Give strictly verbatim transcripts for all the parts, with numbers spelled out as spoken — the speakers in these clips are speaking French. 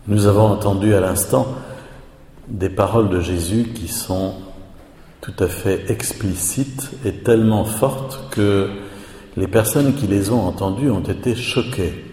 Nous avons entendu à l'instant des paroles de Jésus qui sont tout à fait explicites et tellement fortes que les personnes qui les ont entendues ont été choquées.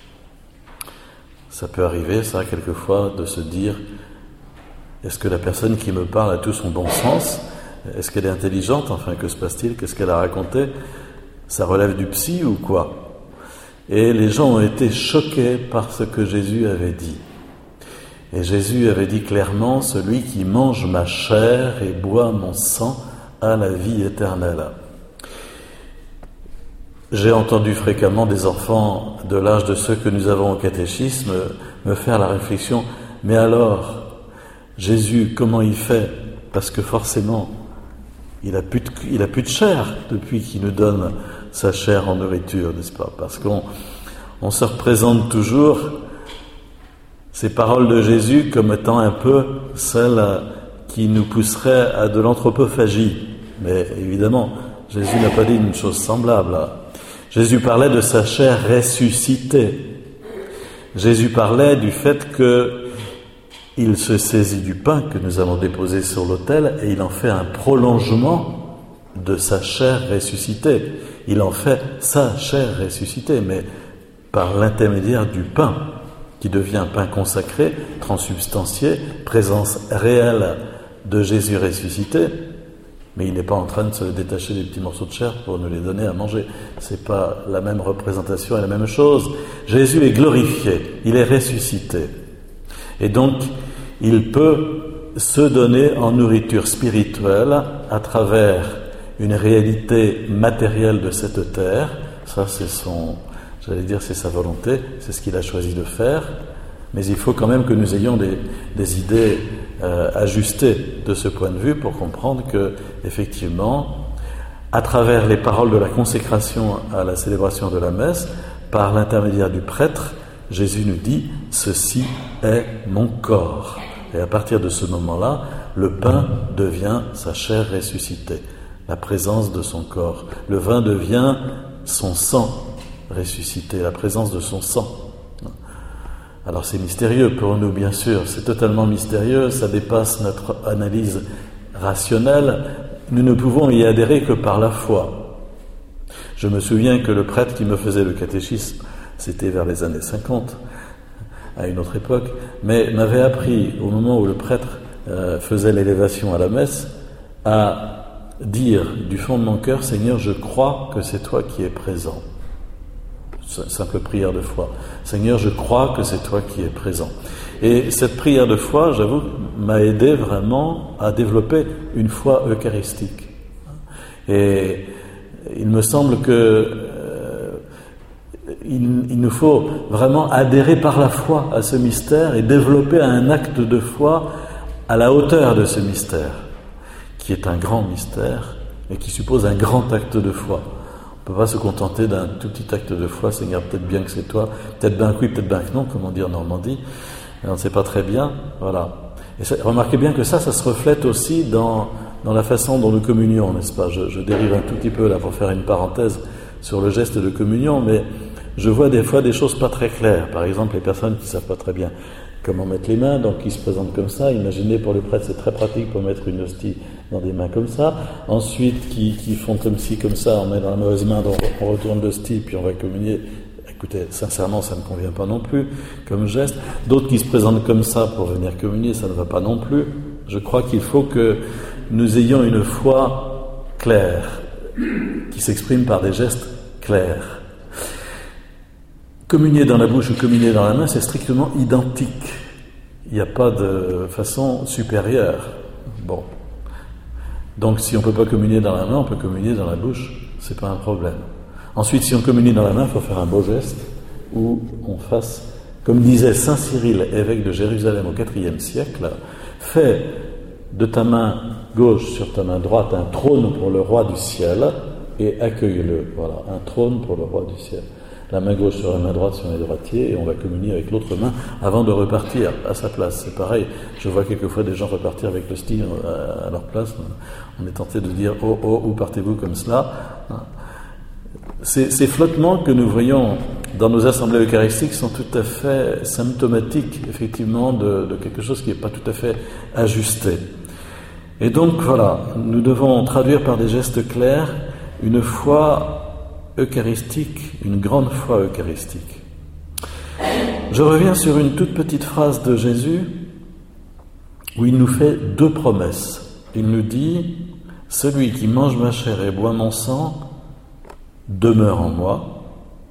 Ça peut arriver, ça, quelquefois, de se dire « Est-ce que la personne qui me parle a tout son bon sens ? Est-ce qu'elle est intelligente ? Enfin, que se passe-t-il ? Qu'est-ce qu'elle a raconté ? Ça relève du psy ou quoi ?» Et les gens ont été choqués par ce que Jésus avait dit. Et Jésus avait dit clairement « Celui qui mange ma chair et boit mon sang a la vie éternelle ». J'ai entendu fréquemment des enfants de l'âge de ceux que nous avons au catéchisme me faire la réflexion « Mais alors, Jésus, comment il fait ? Parce que forcément, il a plus de, il a plus de chair depuis qu'il nous donne sa chair en nourriture, n'est-ce pas ? Parce qu'on on se représente toujours ces paroles de Jésus comme étant un peu celles qui nous pousseraient à de l'anthropophagie. Mais évidemment, Jésus n'a pas dit une chose semblable. Jésus parlait de sa chair ressuscitée. Jésus parlait du fait qu'il se saisit du pain que nous avons déposé sur l'autel et il en fait un prolongement de sa chair ressuscitée. Il en fait sa chair ressuscitée, mais par l'intermédiaire du pain, qui devient pain consacré, transsubstantié, présence réelle de Jésus ressuscité. Mais il n'est pas en train de se détacher des petits morceaux de chair pour nous les donner à manger. C'est pas la même représentation et la même chose. Jésus est glorifié, il est ressuscité. Et donc, il peut se donner en nourriture spirituelle à travers une réalité matérielle de cette terre. Ça, c'est son, j'allais dire, c'est sa volonté, c'est ce qu'il a choisi de faire. Mais il faut quand même que nous ayons des, des idées euh, ajustées de ce point de vue pour comprendre que, effectivement, à travers les paroles de la consécration à la célébration de la messe, par l'intermédiaire du prêtre, Jésus nous dit « Ceci est mon corps ». Et à partir de ce moment-là, le pain devient sa chair ressuscitée, la présence de son corps. Le vin devient son sang ressuscité, la présence de son sang. Alors c'est mystérieux pour nous, bien sûr, c'est totalement mystérieux, ça dépasse notre analyse rationnelle. Nous ne pouvons y adhérer que par la foi. Je me souviens que le prêtre qui me faisait le catéchisme, c'était vers les années cinquante, à une autre époque, mais m'avait appris, au moment où le prêtre euh, faisait l'élévation à la messe, à dire du fond de mon cœur, Seigneur, je crois que c'est toi qui es présent. Simple prière de foi. Seigneur, je crois que c'est toi qui es présent. Et cette prière de foi, j'avoue, m'a aidé vraiment à développer une foi eucharistique. Et il me semble que euh, il, il nous faut vraiment adhérer par la foi à ce mystère et développer un acte de foi à la hauteur de ce mystère, qui est un grand mystère et qui suppose un grand acte de foi. On ne peut pas se contenter d'un tout petit acte de foi, Seigneur, peut-être bien que c'est toi, peut-être bien que oui, peut-être bien que non, comme on dit en Normandie, on ne sait pas très bien, voilà. Et ça, remarquez bien que ça, ça se reflète aussi dans, dans la façon dont nous communions, n'est-ce pas ? je, je dérive un tout petit peu là pour faire une parenthèse sur le geste de communion, mais je vois des fois des choses pas très claires. Par exemple, les personnes qui ne savent pas très bien comment mettre les mains, donc qui se présentent comme ça. Imaginez, pour le prêtre, c'est très pratique pour mettre une hostie dans des mains comme ça. Ensuite, qui, qui font comme ci, comme ça, on met dans la mauvaise main, donc on retourne l'hostie, puis on va communier. Écoutez, sincèrement, ça ne convient pas non plus comme geste. D'autres qui se présentent comme ça pour venir communier, ça ne va pas non plus. Je crois qu'il faut que nous ayons une foi claire, qui s'exprime par des gestes clairs. Communier dans la bouche ou communier dans la main, c'est strictement identique. Il n'y a pas de façon supérieure. Bon. Donc, si on ne peut pas communier dans la main, on peut communier dans la bouche. C'est pas un problème. Ensuite, si on communie dans la main, il faut faire un beau geste où on fasse, comme disait saint Cyril, évêque de Jérusalem au quatrième siècle, fais de ta main gauche sur ta main droite un trône pour le roi du ciel et accueille-le. Voilà, un trône pour le roi du ciel. La main gauche sur la main droite sur les droitiers et on va communier avec l'autre main avant de repartir à sa place. C'est pareil, je vois quelquefois des gens repartir avec l'hostie à leur place. On est tenté de dire « Oh, oh, où partez-vous comme cela ?» Ces, ces flottements que nous voyons dans nos assemblées eucharistiques sont tout à fait symptomatiques, effectivement, de, de quelque chose qui n'est pas tout à fait ajusté. Et donc, voilà, nous devons traduire par des gestes clairs une foi eucharistique, une grande foi eucharistique. Je reviens sur une toute petite phrase de Jésus où il nous fait deux promesses. Il nous dit « Celui qui mange ma chair et boit mon sang demeure en moi,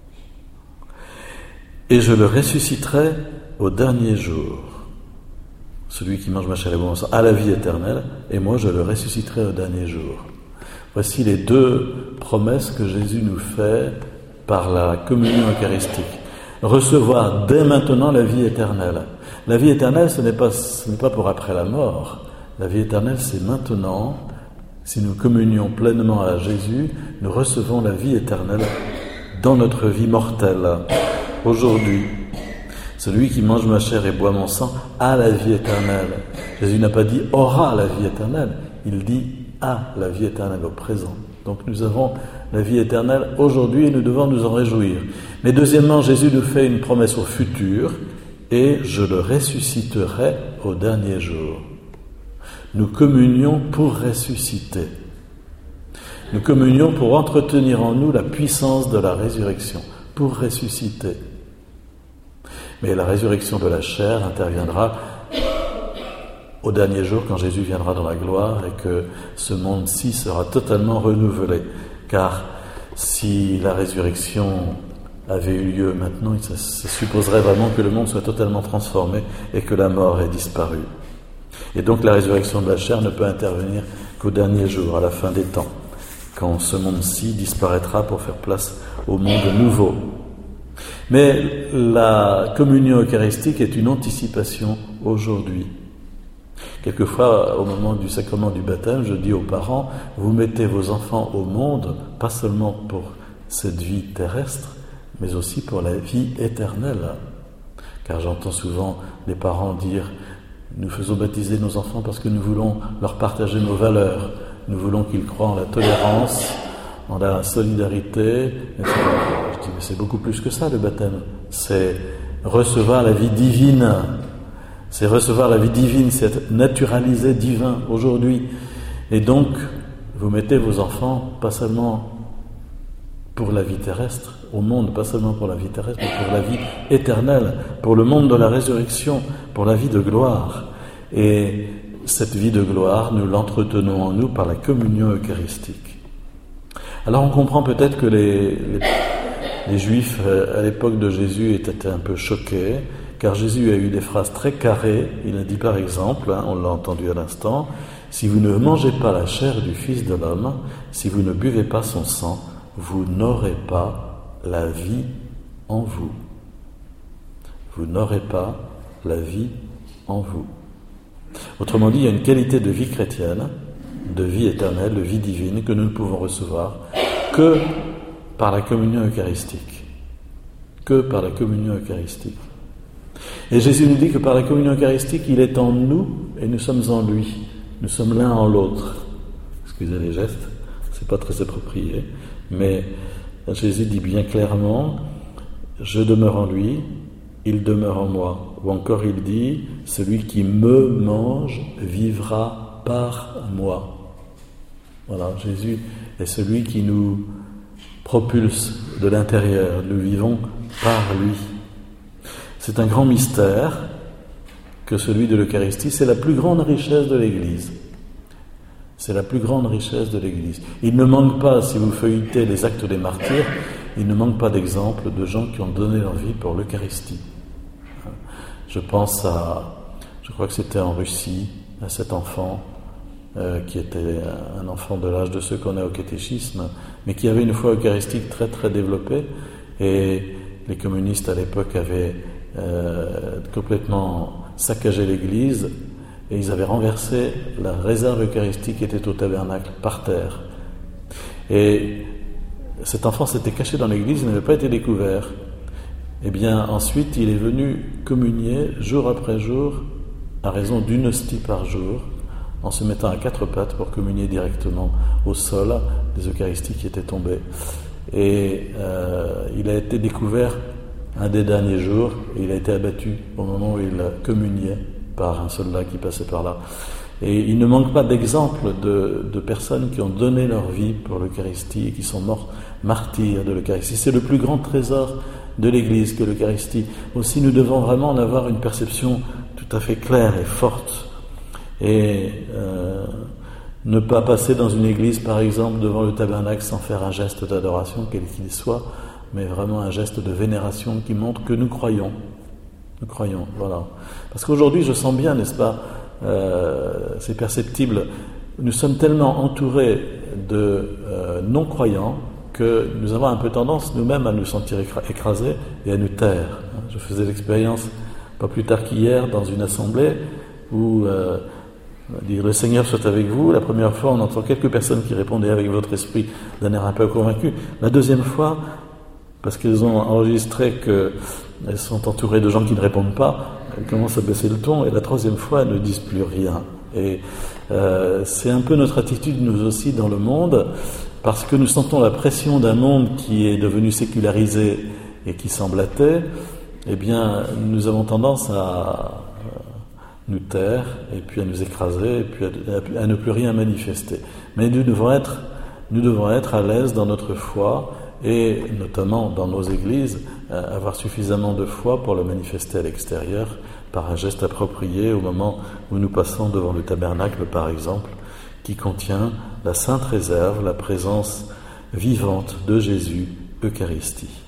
et je le ressusciterai au dernier jour. » Celui qui mange ma chair et boit mon sang a la vie éternelle, et moi je le ressusciterai au dernier jour. Voici les deux promesses que Jésus nous fait par la communion eucharistique. Recevoir dès maintenant la vie éternelle. La vie éternelle, ce n'est pas, ce n'est pas pour après la mort. La vie éternelle, c'est maintenant. Si nous communions pleinement à Jésus, nous recevons la vie éternelle dans notre vie mortelle. Aujourd'hui, celui qui mange ma chair et boit mon sang a la vie éternelle. Jésus n'a pas dit aura la vie éternelle, il dit a la vie éternelle au présent. Donc nous avons la vie éternelle aujourd'hui et nous devons nous en réjouir. Mais deuxièmement, Jésus nous fait une promesse au futur, et je le ressusciterai au dernier jour. Nous communions pour ressusciter. Nous communions pour entretenir en nous la puissance de la résurrection, pour ressusciter. Mais la résurrection de la chair interviendra au dernier jour, quand Jésus viendra dans la gloire et que ce monde-ci sera totalement renouvelé. Car si la résurrection avait eu lieu maintenant, ça, ça supposerait vraiment que le monde soit totalement transformé et que la mort ait disparu. Et donc la résurrection de la chair ne peut intervenir qu'au dernier jour, à la fin des temps, quand ce monde-ci disparaîtra pour faire place au monde nouveau. Mais la communion eucharistique est une anticipation aujourd'hui. Quelquefois, au moment du sacrement du baptême, je dis aux parents, vous mettez vos enfants au monde, pas seulement pour cette vie terrestre, mais aussi pour la vie éternelle. Car j'entends souvent les parents dire, nous faisons baptiser nos enfants parce que nous voulons leur partager nos valeurs, nous voulons qu'ils croient en la tolérance, en la solidarité, et cetera. Je dis, mais c'est beaucoup plus que ça le baptême, c'est recevoir la vie divine. C'est recevoir la vie divine, c'est être naturalisé divin aujourd'hui. Et donc, vous mettez vos enfants, pas seulement pour la vie terrestre, au monde, pas seulement pour la vie terrestre, mais pour la vie éternelle, pour le monde de la résurrection, pour la vie de gloire. Et cette vie de gloire, nous l'entretenons en nous par la communion eucharistique. Alors on comprend peut-être que les, les, les Juifs, à l'époque de Jésus, étaient un peu choqués, car Jésus a eu des phrases très carrées. Il a dit par exemple, hein, on l'a entendu à l'instant, « Si vous ne mangez pas la chair du Fils de l'homme, si vous ne buvez pas son sang, vous n'aurez pas la vie en vous. » Vous n'aurez pas la vie en vous. Autrement dit, il y a une qualité de vie chrétienne, de vie éternelle, de vie divine, que nous ne pouvons recevoir que par la communion eucharistique. Que par la communion eucharistique. Et Jésus nous dit que par la communion eucharistique, il est en nous et nous sommes en lui. Nous sommes l'un en l'autre. Excusez les gestes, c'est pas très approprié, mais Jésus dit bien clairement, je demeure en lui, il demeure en moi. Ou encore il dit, celui qui me mange vivra par moi. Voilà, Jésus est celui qui nous propulse de l'intérieur. Nous vivons par lui. C'est un grand mystère que celui de l'Eucharistie. C'est la plus grande richesse de l'Église. C'est la plus grande richesse de l'Église. Il ne manque pas, si vous feuilletez les actes des martyrs, il ne manque pas d'exemples de gens qui ont donné leur vie pour l'Eucharistie. Je pense à, je crois que c'était en Russie, à cet enfant euh, qui était un enfant de l'âge de ceux qu'on a au catéchisme, mais qui avait une foi eucharistique très très développée, et les communistes à l'époque avaient Euh, complètement saccagé l'église et ils avaient renversé la réserve eucharistique qui était au tabernacle par terre. Et cet enfant s'était caché dans l'église, il n'avait pas été découvert. Et bien ensuite il est venu communier jour après jour à raison d'une hostie par jour en se mettant à quatre pattes pour communier directement au sol des Eucharisties qui étaient tombées. et euh, il a été découvert un des derniers jours, et il a été abattu au moment où il communiait par un soldat qui passait par là. Et il ne manque pas d'exemples de, de personnes qui ont donné leur vie pour l'Eucharistie et qui sont morts martyrs de l'Eucharistie. C'est le plus grand trésor de l'Église que l'Eucharistie. Aussi, nous devons vraiment en avoir une perception tout à fait claire et forte. Et euh, ne pas passer dans une église, par exemple, devant le tabernacle sans faire un geste d'adoration, quel qu'il soit, mais vraiment un geste de vénération qui montre que nous croyons. Nous croyons, voilà. Parce qu'aujourd'hui, je sens bien, n'est-ce pas, euh, c'est perceptible, nous sommes tellement entourés de euh, non-croyants que nous avons un peu tendance nous-mêmes à nous sentir écrasés et à nous taire. Je faisais l'expérience, pas plus tard qu'hier, dans une assemblée où euh, dire le Seigneur soit avec vous. La première fois, on entend quelques personnes qui répondaient avec votre esprit d'un air un peu convaincu. La deuxième fois, parce qu'elles ont enregistré qu'elles sont entourées de gens qui ne répondent pas, elles commencent à baisser le ton. Et la troisième fois, elles ne disent plus rien. Et euh, c'est un peu notre attitude, nous aussi, dans le monde, parce que nous sentons la pression d'un monde qui est devenu sécularisé et qui semble athée. Eh bien, nous avons tendance à nous taire, et puis à nous écraser, et puis à, à ne plus rien manifester. Mais nous devons être, nous devons être à l'aise dans notre foi, et notamment dans nos églises, euh, avoir suffisamment de foi pour le manifester à l'extérieur, par un geste approprié au moment où nous passons devant le tabernacle, par exemple, qui contient la sainte réserve, la présence vivante de Jésus, Eucharistie.